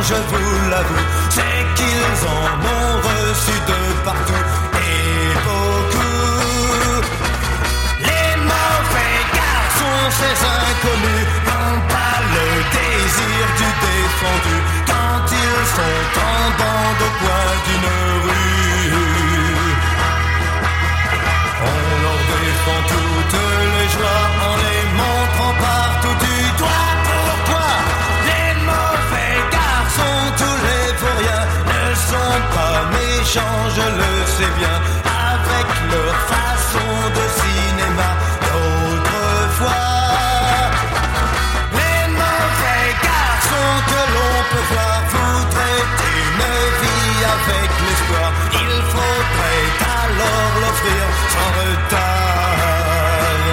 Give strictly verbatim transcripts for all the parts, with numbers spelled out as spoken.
je vous l'avoue, c'est qu'ils en ont reçu de partout et beaucoup. Les mauvais garçons, ces inconnus, n'ont pas le désir du défendu quand ils sont en bande au coin d'une rue. On leur défend toutes les joies en les montrant partout du doigt. Pourquoi les mauvais garçons, tous les vauriens, ne sont pas méchants, je le sais bien, avec leur façon de cinéma d'autrefois. Les mauvais garçons que l'on peut voir voudraient une vie avec l'espoir. Il faudrait alors l'offrir sans retard.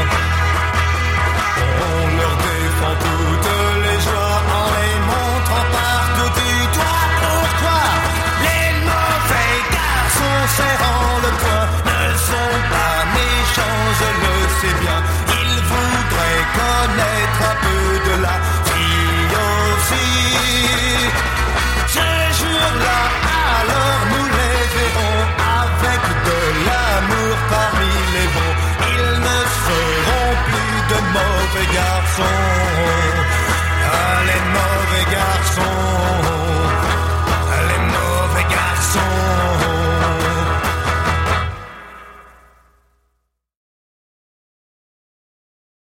On leur défend toutes les joies en les montrant partout du doigt. Pourquoi les mauvais garçons serrant le poing ne sont pas méchants, je le sais bien. Ils voudraient connaître un peu de la vie aussi. Ces jours-là, alors nous les verrons avec de l'amour parmi les bons. Ils ne seront plus de mauvais garçons.